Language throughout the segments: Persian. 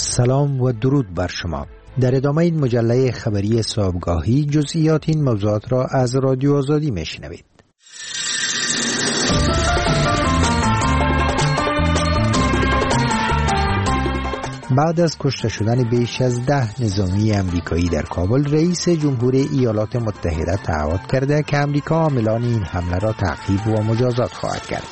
سلام و درود بر شما. در ادامه این مجله خبری صبحگاهی جزئیات این موضوعات را از رادیو آزادی میشنوید. بعد از کشته شدن بیش از 10 نظامی امریکایی در کابل، رئیس جمهور ایالات متحده تعهد کرده که امریکا عاملان این حمله را تعقیب و مجازات خواهد کرد.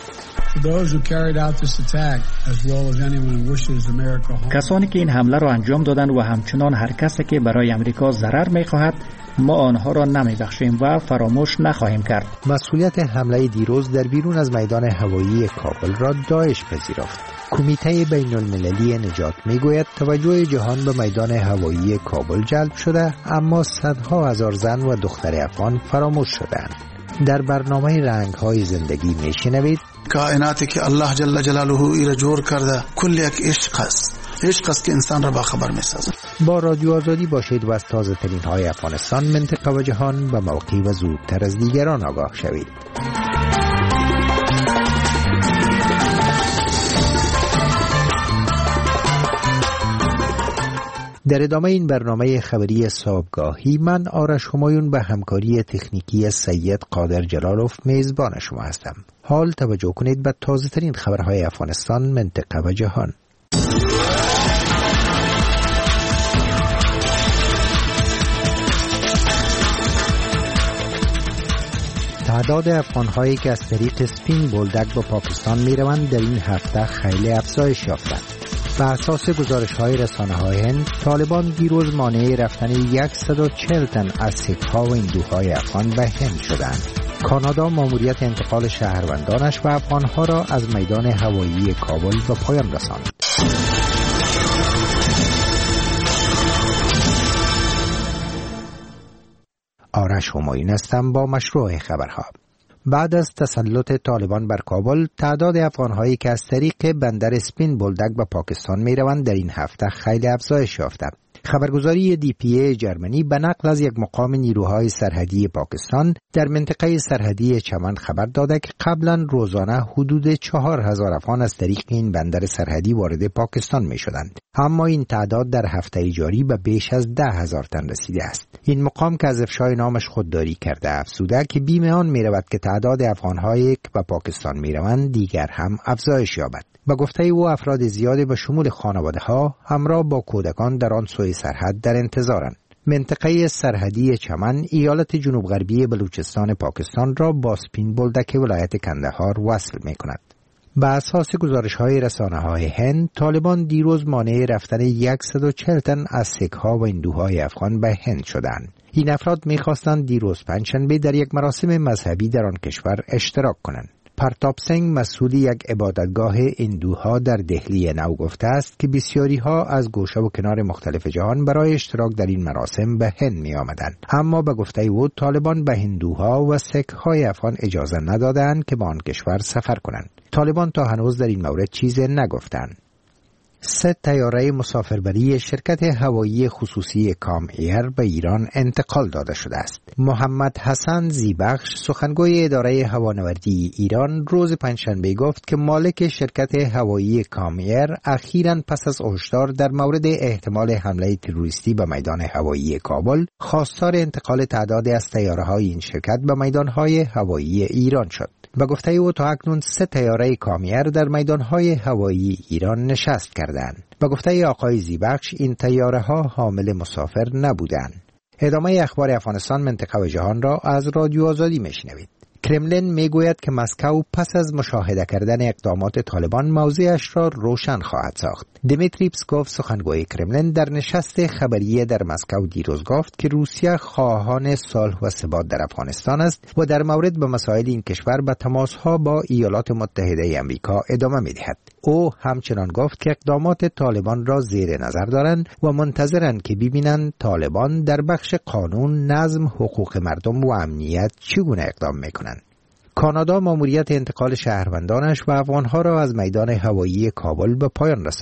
کسانی که این حمله را انجام دادند و همچنان هر کسی که برای امریکا ضرر می‌خواهد، ما آنها را نمی‌بخشیم و فراموش نخواهیم کرد. مسئولیت حمله دیروز در بیرون از میدان هوایی کابل را داعش پذیرفت. کمیته بین المللی نجات میگوید توجه جهان به میدان هوایی کابل جلب شده، اما صدها هزار زن و دختر افغان فراموش شدند. در برنامه رنگ‌های زندگی میشنوید کائناتی که الله جل جلاله ایره جور کرده کل یک عشق است که انسان را با خبر میسازه. با رادیو آزادی باشید و از تازه ترین های افغانستان، منطقه و جهان به موقع و زودتر از دیگران آگاه شوید. در ادامه این برنامه خبری صبحگاهی، من آرش همایون به همکاری تکنیکی سید قادر جلالوف میزبان شما هستم. حال توجه کنید به تازه ترین خبرهای افغانستان، منطقه و جهان. تعداد افغان‌هایی که از طریق سپین بولدک به پاکستان می‌روند در این هفته خیلی افزایش یافتند. بر اساس گزارش‌های رسانه‌های هند، طالبان دیروز مانع رفتن 140 تن از سیخ‌ها و هندوهای افغان به هند شدند. کانادا ماموریت انتقال شهروندانش و افغان‌ها را از میدان هوایی کابل به پایان رساند. آرش همایون هستم با مشروع خبرها. بعد از تسلط طالبان بر کابل، تعداد افغان‌هایی که از طریق بندر سپین بولدک به پاکستان می‌روند در این هفته خیلی افزایش یافته. خبرگزاری DPA جرمنی به نقل از یک مقام نیروهای سرحدی پاکستان در منطقه سرحدی چمن خبر داده که قبلا روزانه حدود 4000 افغان از طریق این بندر سرحدی وارد پاکستان می شدند. اما این تعداد در هفته جاری به بیش از 10,000 تن رسیده است. این مقام که از افشای نامش خودداری کرده افزوده که بیم آن می رود که تعداد افغان‌هایی که به پاکستان می روند دیگر هم افزایش یابد. با گفته او افراد زیادی به شمول خانواده‌ها همراه با کودکان در آن سوی سرحد در انتظارند. منطقه سرحدی چمن ایالت جنوب غربی بلوچستان پاکستان را با سپین بولدک ولایت کندهار وصل می کند. بر اساس گزارش‌های رسانه‌های هند، طالبان دیروز مانع رفتن 140 تن از سیخ‌ها و هندوهای افغان به هند شدند. این افراد می‌خواستند دیروز پنجشنبه در یک مراسم مذهبی در آن کشور اشتراک کنند. پرتاب سنگ مسئول یک عبادتگاه هندوها در دهلی نو گفته است که بسیاری ها از گوشه و کنار مختلف جهان برای اشتراک در این مراسم به هند می آمدند. اما به گفته او طالبان به هندوها و سیک های افغان اجازه ندادند که به آن کشور سفر کنند. طالبان تا هنوز در این مورد چیزی نگفتند. 3 طیاره مسافربری شرکت هوایی خصوصی کام ایر به ایران انتقال داده شده است. محمد حسن زیبخش، سخنگوی اداره هوانوردی ایران، روز پنجشنبه گفت که مالک شرکت هوایی کام ایر اخیراً پس از هشدار در مورد احتمال حمله تروریستی به میدان هوایی کابل، خواستار انتقال تعدادی از طیاره‌های این شرکت به میدان‌های هوایی ایران شد. به گفته او تا اکنون 3 طیاره کام ایر در میدان‌های هوایی ایران نشست کردند. به گفته آقای زیبخش این طیاره‌ها حامل مسافر نبودند. ادامه اخبار افغانستان، منطقه و جهان را از رادیو آزادی میشنوید. کرملین میگوید که مسکو پس از مشاهده کردن اقدامات طالبان موضعش را روشن خواهد ساخت. دمیتری پسکوف، سخنگوی کرملین، در نشست خبری در مسکو دیروز گفت که روسیه خواهان صلح و ثبات در افغانستان است و در مورد به مسائل این کشور به تماسها با ایالات متحده آمریکا ادامه می‌دهد. او همچنان گفت که اقدامات طالبان را زیر نظر دارند و منتظرند که ببینند طالبان در بخش قانون، نظم، حقوق مردم و امنیت چگونه اقدام می‌کنند. کانادا ماموریت انتقال شهروندانش و افغانها را از میدان هوایی کابل به پایان رساند.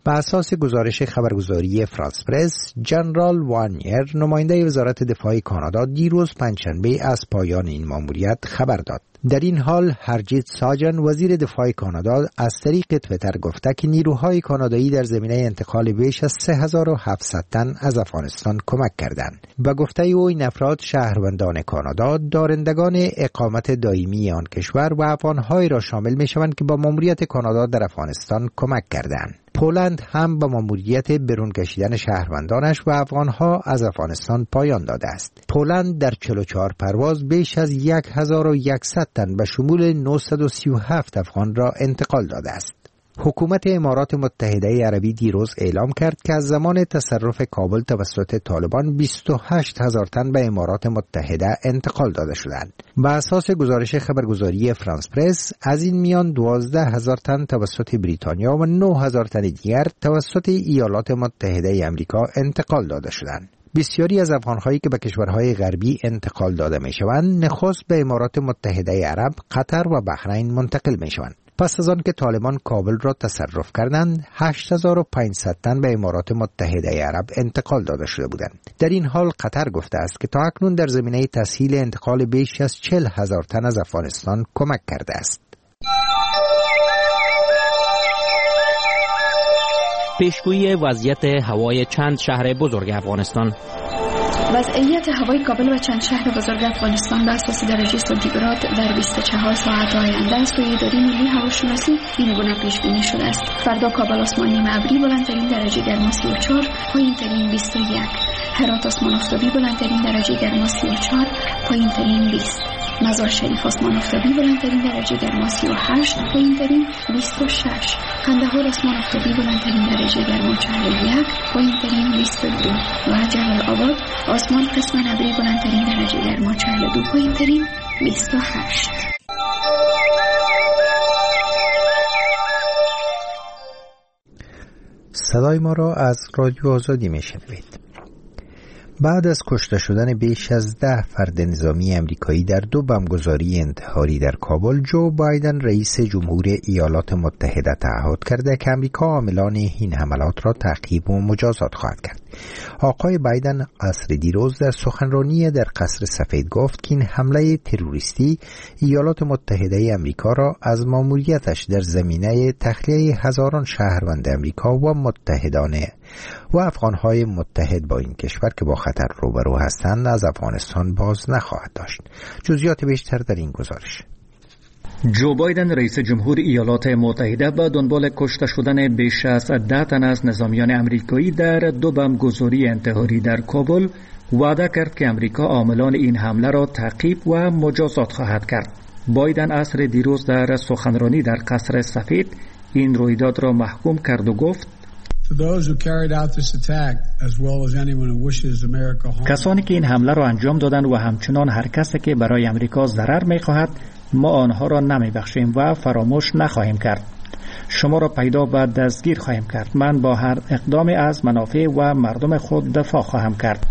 بر اساس گزارش خبرگزاری فرانس پرس، جنرال وانیر نماینده وزارت دفاع کانادا دیروز پنجشنبه از پایان این مأموریت خبر داد. در این حال هرجیت ساجن وزیر دفاع کانادا از طریق توییتر گفته که نیروهای کانادایی در زمینه انتقال بیش از 3700 تن از افغانستان کمک کردند. به گفته او این افراد شهروندان کانادا، دارندگان اقامت دائمی آن کشور و افغان‌هایی را شامل می‌شوند که با مأموریت کانادا در افغانستان کمک کردند. پولند هم با مأموریت برون کشیدن شهروندانش و افغانها از افغانستان پایان داده است. پولند در 44 پرواز بیش از 1100 تن به شمول 937 افغان را انتقال داده است. حکومت امارات متحده عربی دیروز اعلام کرد که از زمان تصرف کابل توسط طالبان 28,000 تن به امارات متحده انتقال داده شدند. بر اساس گزارش خبرگزاری فرانس پرس، از این میان 12,000 تن توسط بریتانیا و 9,000 تن دیگر توسط ایالات متحده آمریکا انتقال داده شدند. بسیاری از افغان‌هایی که به کشورهای غربی انتقال داده می‌شوند، نخست به امارات متحده عرب، قطر و بحرین منتقل می‌شوند. پس از آن که طالبان کابل را تصرف کردند، 8500 تن به امارات متحده عرب انتقال داده شده بودند. در این حال قطر گفته است که تا اکنون در زمینه تسهیل انتقال بیش از 40,000 تن از افغانستان کمک کرده است. پیشگویی وضعیت هوای چند شهر بزرگ افغانستان. وضعیت هوای کابل و چند شهر بزرگ افغانستان به اساس درجه سانتیگراد در 24 ساعت آینده از سوی اداره ملی هواشناسی این گونه پیش بینی شده است. فردا کابل آسمان نیمه ابری بلندترین درجه گرما 34، پایین‌ترین 21. هرات آسمان آفتابی بلندترین درجه گرما 34، پایین‌ترین 20. مزار شریف آسمان آفتابی بلندترین درجه گرما 38، پایین‌ترین 26. قندهار آسمان آفتابی بلندترین درجه گرما 41، پایین‌ترین 22. و جلال آباد آسمان قسماً ابری بلندترین درجه گرما 42، پایین‌ترین 28. صدای ما را از رادیو آزادی میشنوید. بعد از کشته شدن بیش از 10 فرد نظامی امریکایی در 2 بمبگذاری انتحاری در کابل، جو بایدن رئیس جمهور ایالات متحده تعهد کرده که امریکا عاملان این حملات را تعقیب و مجازات خواهد کرد. آقای بایدن عصر دیروز در سخنرانی در قصر سفید گفت که این حمله تروریستی ایالات متحده امریکا را از مأموریتش در زمینه تخلیه هزاران شهروند امریکا و متحدانه و افغانهای متحد با این کشور که با خطر روبرو هستند از افغانستان باز نخواهد داشت. جزئیات بیشتر در این گزارش. جو بایدن رئیس جمهور ایالات متحده به دنبال کشته شدن بیش از 10 تن از نظامیان امریکایی در 2 بمبگذاری انتحاری در کابل وعده کرد که امریکا عاملان این حمله را تعقیب و مجازات خواهد کرد. بایدن عصر دیروز در سخنرانی در قصر سفید این رویداد را محکوم کرد و گفت کسانی که این حمله را انجام دادند و همچنان هر کسی که برای امریکا ضرر می‌خواهد، ما آنها را نمی‌بخشیم و فراموش نخواهیم کرد. شما را پیدا و دستگیر خواهیم کرد. من با هر اقدام از منافع و مردم خود دفاع خواهم کرد.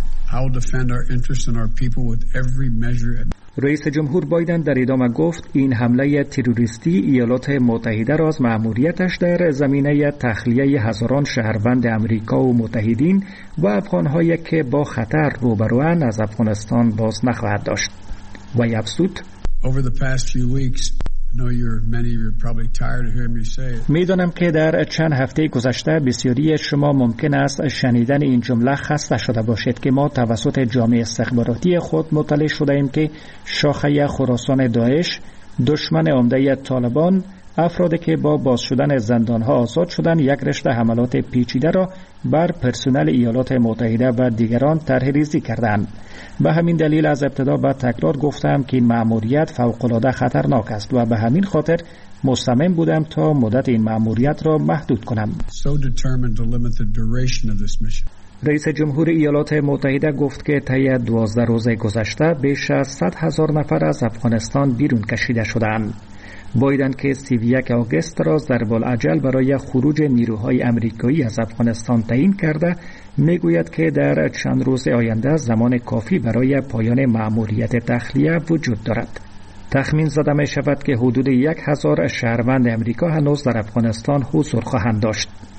رئیس جمهور بایدن در ادامه گفت این حمله تروریستی ایالات متحده را از مأموریتش در زمینه تخلیه هزاران شهروند امریکا و متحدین و افغان‌هایی که با خطر روبروان از افغانستان باز نخواهد داشت. و افزود میدانم که در چند هفته گذشته بسیاری شما ممکن است شنیدن این جمله خسته شده باشید که ما توسط جامعه استخباراتی خود مطلع شده ایم که شاخه خراسان داعش، دشمن عمده طالبان، افرادی که با باز شدن زندانها آزاد شدن یک رشته حملات پیچیده را بر پرسنل ایالات متحده و دیگران طرح ریزی کردند. به همین دلیل از ابتدا به تکرار گفتم که این مأموریت فوق‌العاده خطرناک است و به همین خاطر مصمم بودم تا مدت این مأموریت را محدود کنم. رئیس جمهور ایالات متحده گفت که طی 12 روز گذشته بیش از 100,000 نفر از افغانستان بیرون کشیده شدند. بایدن که 31 آگوست را ضرب‌العجل برای خروج نیروهای امریکایی از افغانستان تعیین کرده، میگوید که در چند روز آینده زمان کافی برای پایان مأموریت تخلیه وجود دارد. تخمین زده می شود که حدود 1,000 شهروند امریکا هنوز در افغانستان حضور خواهند داشت.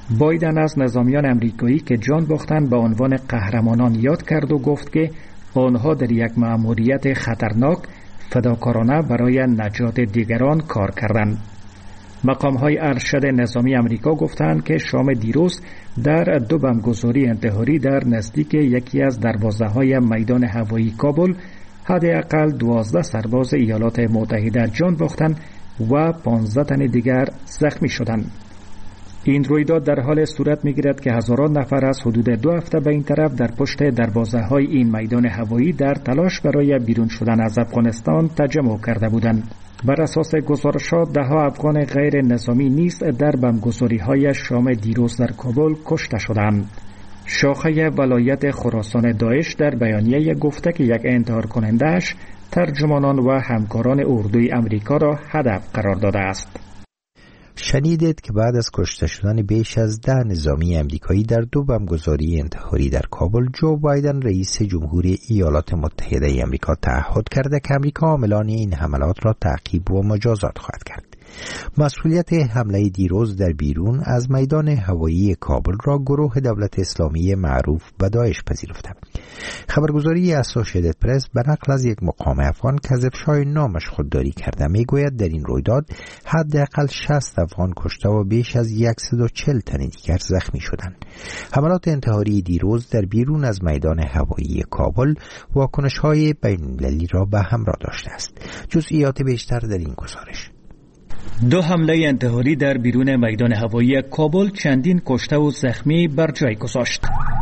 بایدن از نظامیان امریکایی که جان باختند به عنوان قهرمانان یاد کرد و گفت که آنها در یک مأموریت خطرناک فداکارانه برای نجات دیگران کار کردند. مقام‌های ارشد نظامی امریکا گفتند که شام دیروز در 2 بمبگذاری انتحاری در نزدیک یکی از دروازه‌های میدان هوایی کابل حداقل 12 سرباز ایالات متحده جان باختند و 15 تن دیگر زخمی شدند. این رویداد در حال صورت می‌گیرد که هزاران نفر از حدود 2 هفته به این طرف در پشت دروازه‌های این میدان هوایی در تلاش برای بیرون شدن از افغانستان تجمع کرده بودند. بر اساس گزارشات ده‌ها افغان غیر نظامی نیز در بمبگذاری‌های شام دیروز در کابل کشته شدند. شاخه ولایت خراسان داعش در بیانیه گفته که یک انتحار کننده‌اش ترجمانان و همکاران اردوی امریکا را هدف قرار داده است. شنیدید که بعد از کشته شدن بیش از 10 نظامی امریکایی در 2 بمبگذاری انتحاری در کابل، جو بایدن رئیس جمهوری ایالات متحده امریکا تعهد کرده که امریکا عاملان این حملات را تعقیب و مجازات خواهد کرد. مسئولیت حمله دیروز در بیرون از میدان هوایی کابل را گروه دولت اسلامی معروف به داعش پذیرفته. خبرگزاری اسوسییتد پرس به نقل از یک مقام افغان که از افشای نامش خودداری کرده میگوید در این رویداد حداقل 60 افغان کشته و بیش از 140 تن دیگر زخمی شدند. حملات انتحاری دیروز در بیرون از میدان هوایی کابل واکنش‌های بین‌المللی را به همراه داشته است. جزئیات بیشتر در این گزارش. 2 حمله انتحاری در بیرون میدان هوایی کابل چندین کشته و زخمی بر جای گذاشت.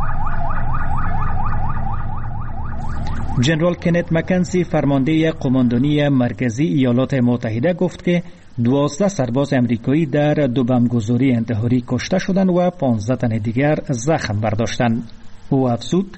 جنرال کنت مکنزی فرمانده قماندانی مرکزی ایالات متحده گفت که 12 سرباز امریکایی در 2 بمبگذاری انتحاری کشته شدند و 15 تن دیگر زخم برداشتند. او افزود: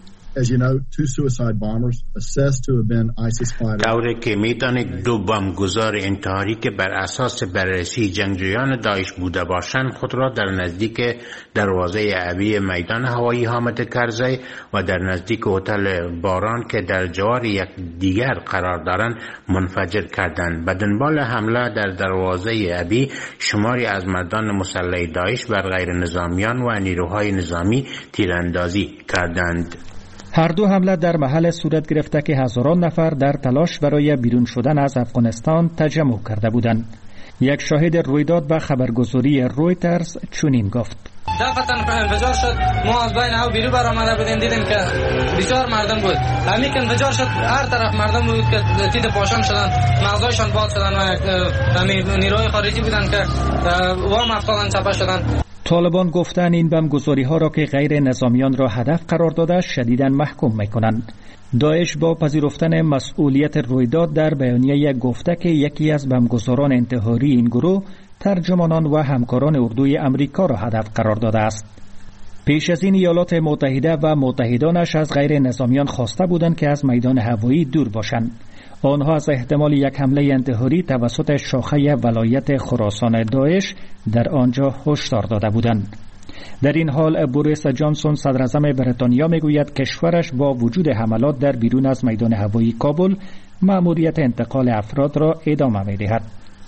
طوری که میدانید 2 بمبگذار انتحاری که بر اساس بررسی جنگجویان داعش بوده باشند خود را در نزدیک دروازه ابی میدان هوایی حامد کرزی و در نزدیک هتل باران که در جوار یک دیگر قرار دارند منفجر کردند. به دنبال حمله در دروازه ابی شماری از مردان مسلح داعش بر غیر نظامیان و نیروهای نظامی تیراندازی کردند. هر 2 حمله در محل صورت گرفته که هزاران نفر در تلاش برای بیرون شدن از افغانستان تجمع کرده بودند. یک شاهد رویداد به خبرگزاری رویترز چنین گفت: دفعتاً انفجار شد، ما از بین او بیرون برآمده بودیم، دیدیم که بسیار مردم بود. همین که انفجار شد هر طرف مردم بود که تید پاشان شدن، مغزایشان باد شدن و نیروهای خارجی بودن که وام افتادن چپه شدن. طالبان گفتند این بمبگذاری‌ها را که غیر نظامیان را هدف قرار داده شدیداً محکوم می‌کنند. داعش با پذیرفتن مسئولیت رویداد در بیانیه گفته که یکی از بمبگذاران انتحاری این گروه ترجمانان و همکاران اردوی امریکا را هدف قرار داده است. پیش از این ایالات متحده و متحدانش از غیر نظامیان خواسته بودند که از میدان هوایی دور باشند. آنها از احتمال یک حمله انتحاری توسط شاخه ولایت خراسان داعش در آنجا هشدار داده بودند. در این حال بوریس جانسون صدر اعظم بریتانیا میگوید کشورش با وجود حملات در بیرون از میدان هوایی کابل مأموریت انتقال افراد را ادامه می‌دهد.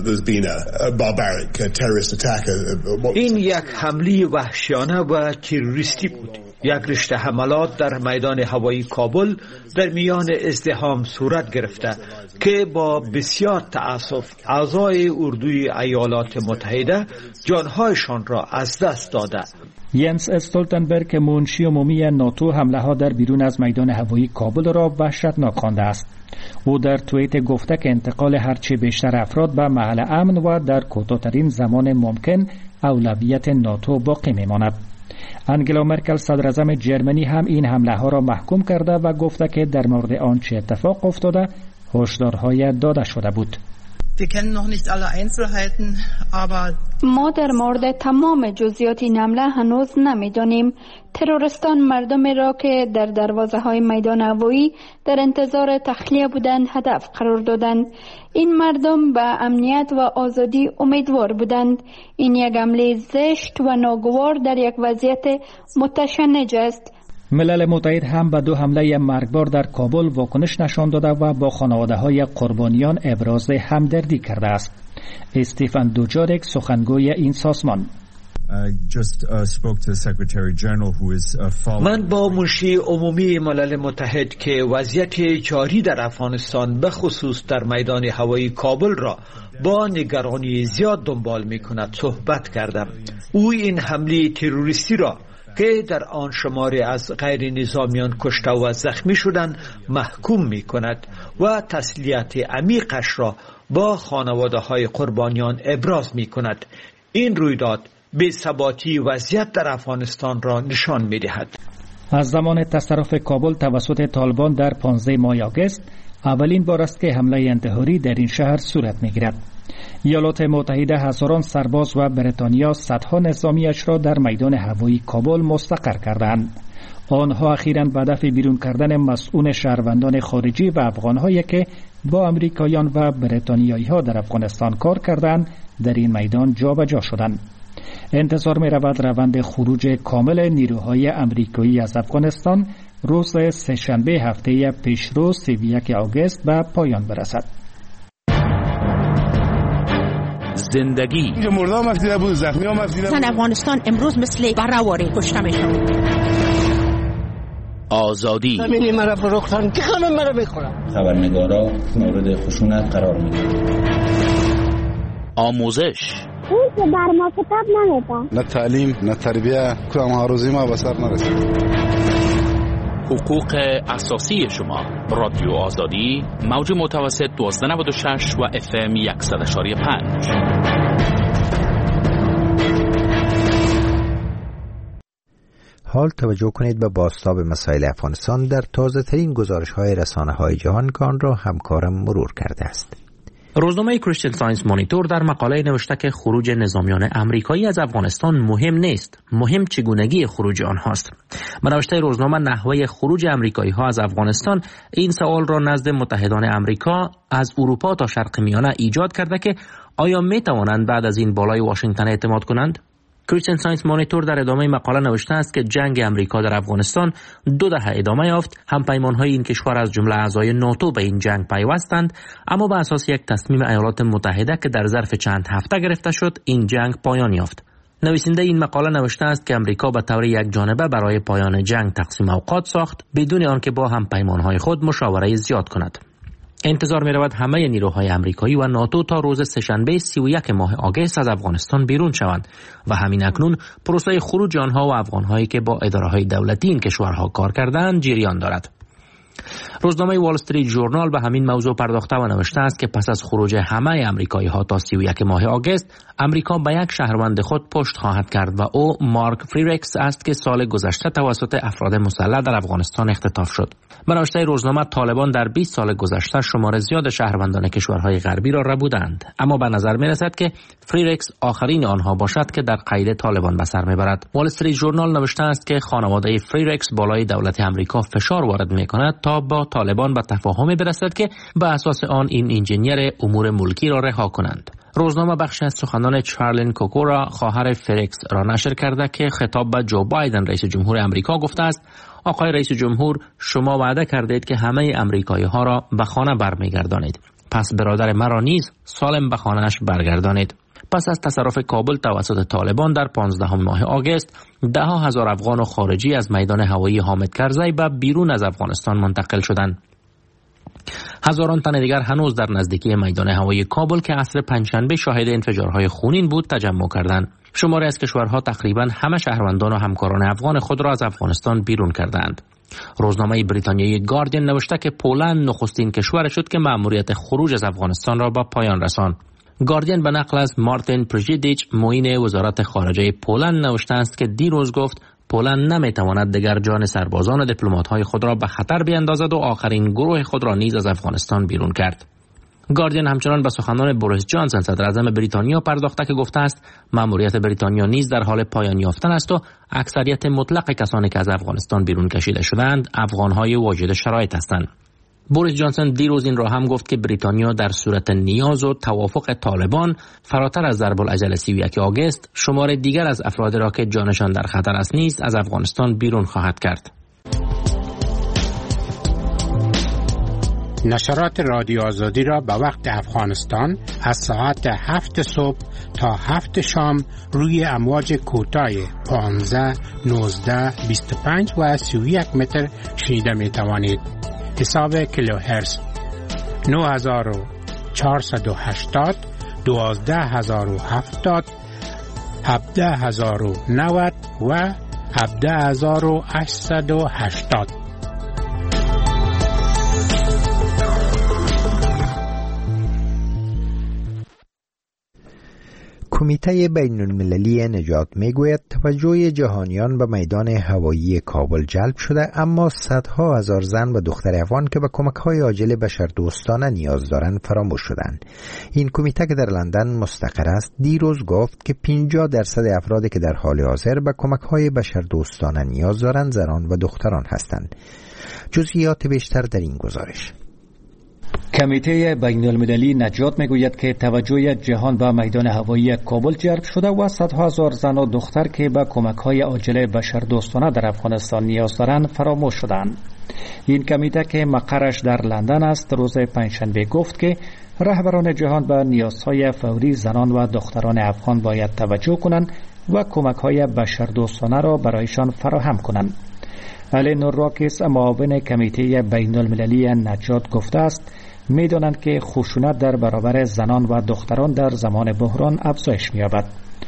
این یک حمله وحشیانه و تروریستی بود. یک رشته حملات در میدان هوایی کابل در میان ازدحام صورت گرفته که با بسیار تأسف اعضای اردوی ایالات متحده جانهایشان را از دست داده. ینس استولتنبرگ منشی عمومی ناتو حمله ها در بیرون از میدان هوایی کابل را وحشتناک خوانده است. او در توییت گفته که انتقال هرچه بیشتر افراد به محل امن و در کوتاه‌ترین زمان ممکن اولویت ناتو باقی میماند. انگلا مرکل صدر اعظم جرمنی هم این حمله ها را محکوم کرده و گفته که در مورد آنچه اتفاق افتاده هشدارهای داده شده بود. ما در مورد تمام جزئیات این حمله هنوز نمیدانیم. تروریستان مردمی را که در دروازه های میدان هوایی در انتظار تخلیه بودند هدف قرار دادند. این مردم به امنیت و آزادی امیدوار بودند. این یک حمله زشت و ناگوار در یک وضعیت متشنج است. ملل متحد هم به 2 حمله مرگبار در کابل واکنش نشان داده و با خانواده‌های قربانیان ابراز همدردی کرده است. استیفن دوجارک سخنگوی این سازمان: من با منشی عمومی ملل متحد که وضعیت جاری در افغانستان به خصوص در میدان هوایی کابل را با نگرانی زیاد دنبال می کند صحبت کردم. او این حمله تروریستی را که در آن شماری از غیر نظامیان کشته و زخمی شدند محکوم می کند و تسلیت عمیقش را با خانواده های قربانیان ابراز می کند. این رویداد بی‌ثباتی وضعیت در افغانستان را نشان می دهد. از زمان تصرف کابل توسط طالبان در 15 ماه آگوست اولین بار است که حمله انتحاری در این شهر صورت می گیرد. ایالات متحده هزاران سرباز و بریتانیا صدها نظامیش را در میدان هوایی کابل مستقر کردند. آنها اخیراً به هدف بیرون کردن مسئول شهروندان خارجی و افغانهایی که با امریکاییان و بریتانیایی ها در افغانستان کار کردند در این میدان جابجا شدند. انتظار می رود روند خروج کامل نیروهای امریکایی از افغانستان روز سه‌شنبه هفته پیشرو 31 آگوست به پایان برسد. زندگی اینجا مردم مفتیده بود، زخمی ها مفتیده بود. افغانستان امروز مثل برهواری کشته میشن. آزادی زمینی مرا فروختن که خانم مرا بخورم. خبرنگارا مورد خشونت قرار میدن. آموزش اون که بر ما کتاب نمیدن. نه تعلیم نه تربیه کدام هاروزی ما به سر نرسید. حقوق اساسی شما. رادیو آزادی موج متوسط 1296 و FM 100.5. حال توجه کنید به بازتاب مسائل افغانستان در تازه ترین گزارش های رسانه های جهان که آن را همکارم مرور کرده است. روزنامه کریستین ساینس مانیتور در مقاله نوشته که خروج نظامیان آمریکایی از افغانستان مهم نیست، مهم چگونگی خروج آنهاست. به نوشته روزنامه نحوه خروج آمریکایی ها از افغانستان این سوال را نزد متحدان آمریکا از اروپا تا شرق میانه ایجاد کرده که آیا می توانند بعد از این بالای واشنگتن اعتماد کنند؟ کریستین ساینس مانیتور در ادامه مقاله نوشته است که جنگ امریکا در افغانستان 2 دهه ادامه یافت. همپیمان‌های این کشور از جمله اعضای ناتو به این جنگ پیوستند، اما بر اساس یک تصمیم ایالات متحده که در ظرف چند هفته گرفته شد این جنگ پایان یافت. نویسنده این مقاله نوشته است که امریکا به طور یک جانبه برای پایان جنگ تقسیم اوقات ساخت بدون آنکه با همپیمان‌های خود مشاوره زیاد کند. انتظار می رود همه نیروهای امریکایی و ناتو تا روز سه‌شنبه 31 ماه آگوست از افغانستان بیرون شوند و همین اکنون پروسه خروج آنها و افغانهایی که با اداره‌های دولتی این کشورها کار کردند جریان دارد. روزنامه وال استریت ژورنال به همین موضوع پرداخته و نوشته است که پس از خروج همه آمریکایی‌ها تا 31 ماه آگوست، امریکا به یک شهروند خود پشت خواهد کرد و او مارک فریرکس است که سال گذشته توسط افراد مسلح در افغانستان اختطاف شد. به نوشته روزنامه طالبان در 20 سال گذشته شمار زیاد شهروندان کشورهای غربی را ربودند، اما به نظر می‌رسد که فریرکس آخرین آنها باشد که در قید طالبان به سر می‌برد. وال استریت ژورنال نوشته است که خانواده فریرکس بالای دولت آمریکا فشار وارد می‌کند تا با طالبان به تفاهمی برسد که به اساس آن این انجینیر امور ملکی را رها کنند. روزنامه بخش از سخنان چارلین کوکورا خواهر فریرکس را نشر کرده که خطاب به جو بایدن رئیس جمهور آمریکا گفته است: آقای رئیس جمهور، شما وعده کردید که همه آمریکایی‌ها را به خانه برمیگردانید. پس برادر مرا نیز سالم به خانه‌اش برگردانید. پس از تصرف کابل توسط طالبان در 15 ماه آگوست، 10,000 افغان و خارجی از میدان هوایی حامد کرزی به بیرون از افغانستان منتقل شدند. هزاران تن دیگر هنوز در نزدیکی میدان هوایی کابل که عصر پنجشنبه شاهد انفجارهای خونین بود تجمع کردند. شماری از کشورها تقریباً همه شهروندان و همکاران افغان خود را از افغانستان بیرون کردند. روزنامه بریتانیایی گاردین نوشته که پولند نخستین کشور شد که مأموریت خروج از افغانستان را به پایان رساند. گاردین به نقل از مارتین پرژیدیچ معین وزارت خارجه پولند نوشته است که دیروز گفت پولند نمیتواند دیگر جان سربازان و دیپلمات‌های خود را به خطر بیاندازد و آخرین گروه خود را نیز از افغانستان بیرون کرد. گاردین همچنان به سخنان بوریس جانسون صدر اعظم بریتانیا پرداخته که گفته است مأموریت بریتانیا نیز در حال پایان یافتن است و اکثریت مطلق کسانی که از افغانستان بیرون کشیده شدند افغان‌های واجد شرایط هستند. بوریس جانسون دیروز این را هم گفت که بریتانیا در صورت نیاز و توافق طالبان فراتر از ضرب‌الاجل 31 آگوست شمار دیگر از افراد را که جانشان در خطر است نیز از افغانستان بیرون خواهد کرد. نشرات رادیو آزادی را به وقت افغانستان از ساعت 7 صبح تا 7 شام روی امواج کوتاه 15, 19, 25 و 31 متر شنیده می توانید. حساب کیلوهرتز 9480, 12070, 17090 و 17880. کمیته بین المللی نجات میگوید توجه جهانیان به میدان هوایی کابل جلب شده، اما صدها هزار زن و دختر افغان که به کمک‌های عاجل بشردوستانه نیاز دارند فراموش شدند. این کمیته که در لندن مستقر است دیروز گفت که 50% افرادی که در حال حاضر به کمک‌های بشردوستانه نیاز دارند زنان و دختران هستند. جزئیات بیشتر در این گزارش. کمیته بین المللی نجات میگوید که توجه جهان به میدان هوایی کابل جلب شده و صدها هزار زن و دختر که به کمک‌های عاجل بشردوستانه در افغانستان نیاز دارند فراموش شدند. این کمیته که مقرش در لندن است روز پنجشنبه گفت که رهبران جهان به نیازهای فوری زنان و دختران افغان باید توجه کنند و کمک‌های بشردوستانه را برایشان فراهم کنند. الینور راکیس معاون کمیته بین المللی نجات گفته است می‌دانند که خشونت در برابر زنان و دختران در زمان بحران افزایش می‌یابد.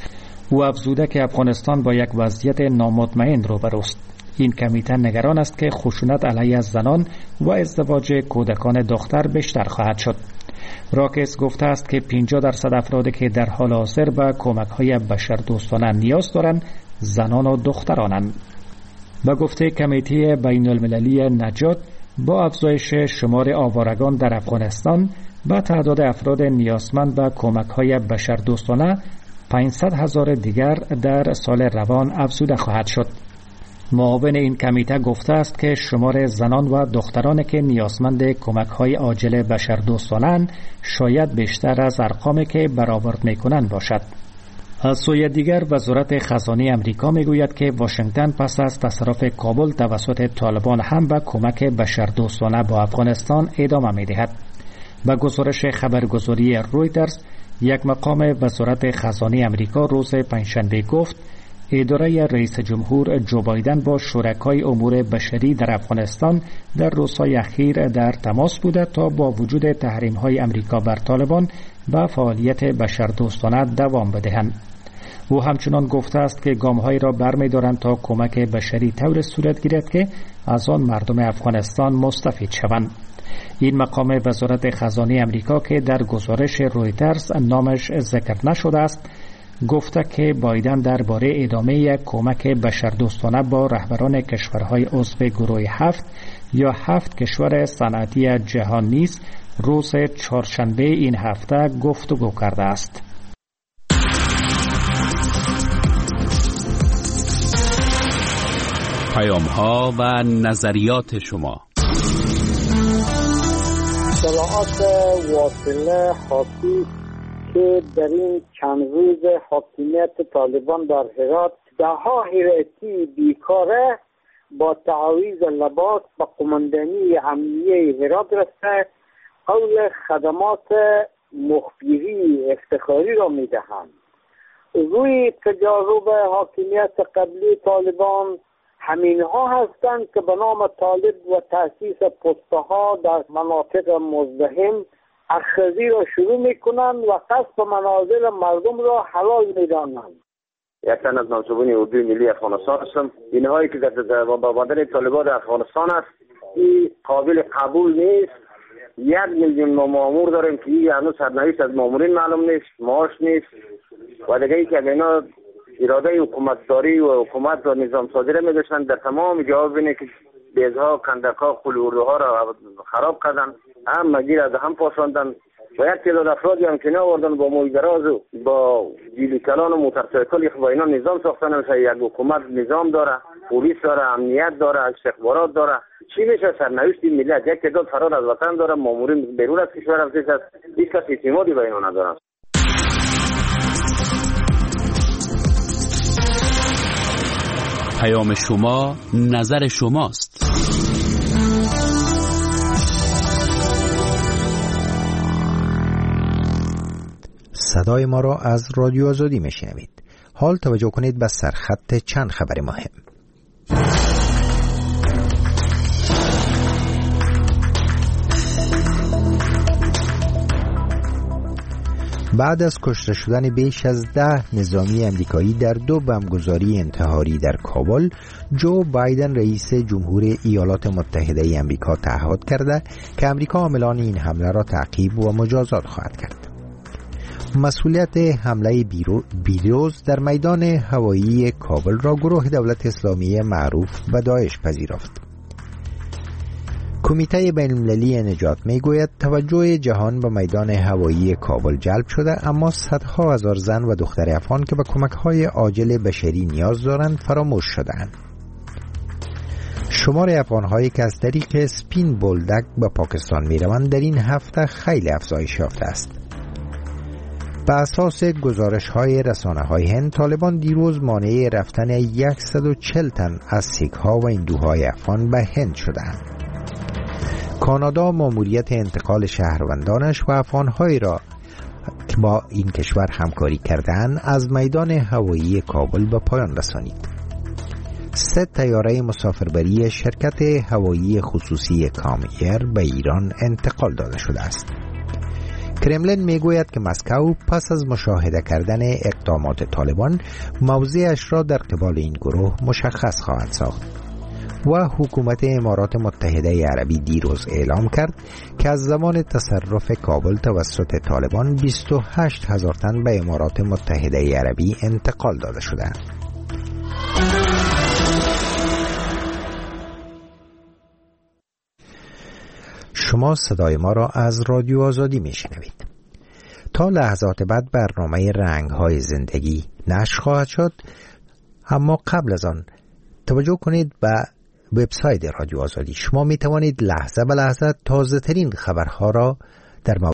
او افزوده که افغانستان با یک وضعیت نامطمئن روبروست. این کمیته نگران است که خشونت علیه زنان و ازدواج کودکان دختر بیشتر خواهد شد. راکیس گفته است که 50% افرادی که در حال حاضر به کمک‌های بشردوستانه نیاز دارند زنان و دخترانند. به گفته کمیته بین المللی نجات با افزایش شمار آوارگان در افغانستان به تعداد افراد نیازمند به کمک‌های بشردوستانه 500,000 دیگر در سال روان افزوده خواهد شد. معاون این کمیته گفته است که شمار زنان و دخترانی که نیازمند کمک‌های عاجل بشردوستانه‌اند شاید بیشتر از ارقامی که برآورد می‌کنند باشد. از سوی دیگر وزارت خزانه امریکا میگوید که واشنگتن پس از تصرف کابل توسط طالبان هم به کمک بشردوستانه با افغانستان ادامه میدهد. به گزارش خبرگزاری رویترز یک مقام وزارت خزانه امریکا روز پنجشنبه گفت اداره رئیس جمهور جو بایدن با شرکای امور بشری در افغانستان در روزهای اخیر در تماس بوده تا با وجود تحریم‌های امریکا بر طالبان به فعالیت بشردوستانه دوام بدهند. او همچنان گفته است که گام‌هایی را برمی‌دارند تا کمک بشری طور صورت گیرد که از آن مردم افغانستان مستفید شوند. این مقام وزارت خزانه امریکا که در گزارش رویترز نامش ذکر نشده است گفته که بایدن درباره ادامه کمک بشردوستانه با رهبران کشورهای عضو گروه 7 یا 7 کشور صنعتی جهان نیز روز چهارشنبه این هفته گفتگو کرده است. پیام‌ها و نظریات شما. اطلاعات واصله حاکی که در این چند روز حاکمیت طالبان در هرات ده‌ها هراتی بیکاره با تعاویض لباس به قماندانی امنیه هرات رسته قول خدمات مخبری افتخاری را میدهند. روی تجارب حاکمیت قبلی طالبان همینها هستند که به نام طالب و تأسیس پستها در مناطق مزدحم اخذی را شروع میکنند و قصد منازل مردم را حلال میدانند. یک تن از منصوبین اردوی ملی افغانستان هستم. اینهایی که در بابادن طالبان در افغانستان است این قابل قبول نیست. 1 میلیون مامور داریم که این هنوز سرنوشت از مامورین معلوم نیست، معاش نیست و دیگه ای که اینا اراده حکومتداری و حکومت و نظام سازی را می‌داشتند در تمام جواب اینه که بیزها، کندک‌ها، قلوردوها را خراب کردن، هم مگیر از هم پاشاندن و یک تعداد افرادی هم که آوردن با مویدراز و با جیلی کلان و موترسایکل با اینا نظام ساختن. مثلا یک حکومت نظام داره، پلیس داره، امنیت داره، استخبارات داره. چی میشه سرنوشت این ملت؟ یک تعداد فرار از وطن داره، مامورین بیرون از کشور هست، هیچ کس اعتمادی به اینا نداره. پیام شما، نظر شماست. صدای ما را از رادیو آزادی میشنوید. حال توجه کنید به سرخط چند خبر مهم. بعد از کشته شدن بیش از 10 نظامی امریکایی در 2 بمبگذاری انتحاری در کابل، جو بایدن رئیس جمهور ایالات متحده امریکا تعهد کرده که امریکا عاملان این حمله را تعقیب و مجازات خواهد کرد. مسئولیت حمله بیروز در میدان هوایی کابل را گروه دولت اسلامی معروف به داعش پذیرفت. کمیته بین‌المللی نجات میگوید توجه جهان به میدان هوایی کابل جلب شده، اما صدها هزار زن و دختر افغان که به کمک‌های عاجل بشری نیاز دارند فراموش شده‌اند. شمار افغان‌هایی که از طریق اسپین بولدک به پاکستان می‌روند در این هفته خیلی افزایش یافته است. به اساس گزارش‌های رسانه‌های هند، طالبان دیروز مانع رفتن 140 تن از سیک‌ها و هندوهای افغان به هند شدند. کانادا ماموریت انتقال شهروندانش و افغان‌هایی را که با این کشور همکاری کردند از میدان هوایی کابل به پایان رسانید. 3 طیاره مسافربری شرکت هوایی خصوصی کامایر به ایران انتقال داده شده است. کرملین میگوید که مسکو پس از مشاهده کردن اقدامات طالبان موضعش را در قبال این گروه مشخص خواهد ساخت. و حکومت امارات متحده عربی دیروز اعلام کرد که از زمان تصرف کابل توسط طالبان 28,000 تن به امارات متحده عربی انتقال داده شده. شما صدای ما را از رادیو آزادی میشنوید. تا لحظات بعد برنامه رنگ‌های زندگی نشر خواهد شد، اما قبل از آن توجه کنید به وبسایت رادیو آزادی. شما می توانید لحظه به لحظه تازه ترین خبرها را در